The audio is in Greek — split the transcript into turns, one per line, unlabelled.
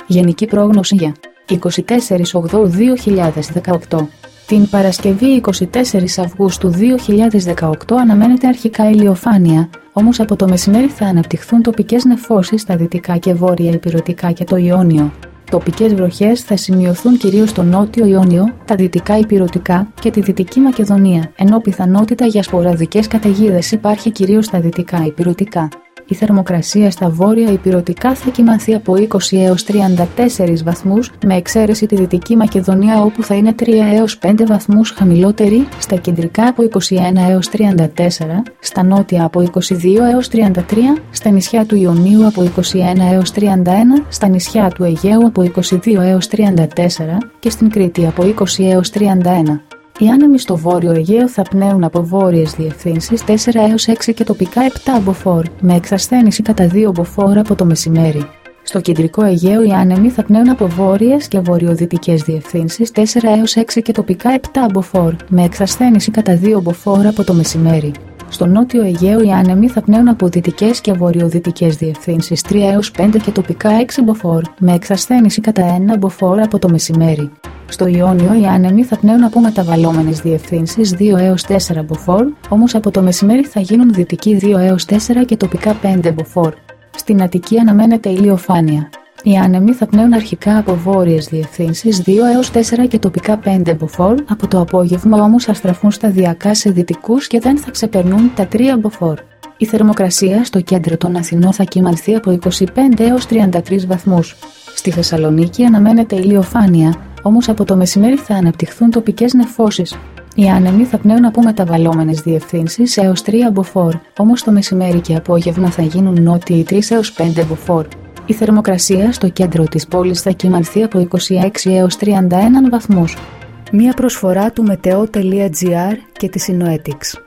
Γενική πρόγνωση για 24/8/2018. Την Παρασκευή 24 Αυγούστου 2018 αναμένεται αρχικά ηλιοφάνεια, όμως από το μεσημέρι θα αναπτυχθούν τοπικές νεφώσεις στα δυτικά και βόρεια ηπειρωτικά και το Ιόνιο. Τοπικές βροχές θα σημειωθούν κυρίως στο νότιο Ιόνιο, τα δυτικά ηπειρωτικά και τη Δυτική Μακεδονία, ενώ πιθανότητα για σποραδικές καταιγίδες υπάρχει κυρίως στα δυτικά ηπειρωτικά. Η θερμοκρασία στα βόρεια ηπειρωτικά θα κυμανθεί από 20 έως 34 βαθμούς, με εξαίρεση τη Δυτική Μακεδονία όπου θα είναι 3 έως 5 βαθμούς χαμηλότερη, στα κεντρικά από 21 έως 34, στα νότια από 22 έως 33, στα νησιά του Ιωνίου από 21 έως 31, στα νησιά του Αιγαίου από 22 έως 34 και στην Κρήτη από 20 έως 31. Οι άνεμοι στο βόρειο Αιγαίο θα πνέουν από βόρειες διευθύνσεις 4 έως 6 και τοπικά 7 μποφόρ, με εξασθένηση κατά 2 μποφόρ από το μεσημέρι. Στο κεντρικό Αιγαίο οι άνεμοι θα πνέουν από βόρειες και βορειοδυτικές διευθύνσεις 4 έως 6 και τοπικά 7 μποφόρ, με εξασθένηση κατά 2 μποφόρ από το μεσημέρι. Στο νότιο Αιγαίο οι άνεμοι θα πνέουν από δυτικές και βορειοδυτικές διευθύνσεις 3 έως 5 και τοπικά 6 μποφόρ, με εξασθένηση κατά 1 μποφόρ από το μεσημέρι. Στο Ιόνιο οι άνεμοι θα πνέουν από μεταβαλλόμενες διευθύνσεις 2 έως 4 μποφόρ, όμως από το μεσημέρι θα γίνουν δυτικοί 2 έως 4 και τοπικά 5 μποφόρ. Στην Αττική αναμένεται ηλιοφάνεια. Οι άνεμοι θα πνέουν αρχικά από βόρειες διευθύνσεις 2 έως 4 και τοπικά 5 μποφόρ, από το απόγευμα όμως θα στραφούν σταδιακά σε δυτικούς και δεν θα ξεπερνούν τα 3 μποφόρ. Η θερμοκρασία στο κέντρο των Αθηνών θα κυμανθεί από 25 έως 33 βαθμούς. Στη Θεσσαλονίκη αναμένεται ηλιοφάνεια, όμως από το μεσημέρι θα αναπτυχθούν τοπικές νεφώσεις. Οι άνεμοι θα πνέουν από μεταβαλλόμενες διευθύνσεις έως 3 μποφόρ, όμως το μεσημέρι και απόγευμα θα γίνουν νότιοι 3 έως 5 μποφόρ. Η θερμοκρασία στο κέντρο της πόλης θα κυμανθεί από 26 έως 31 βαθμούς. Μία προσφορά του Meteo.gr και της Synoetics.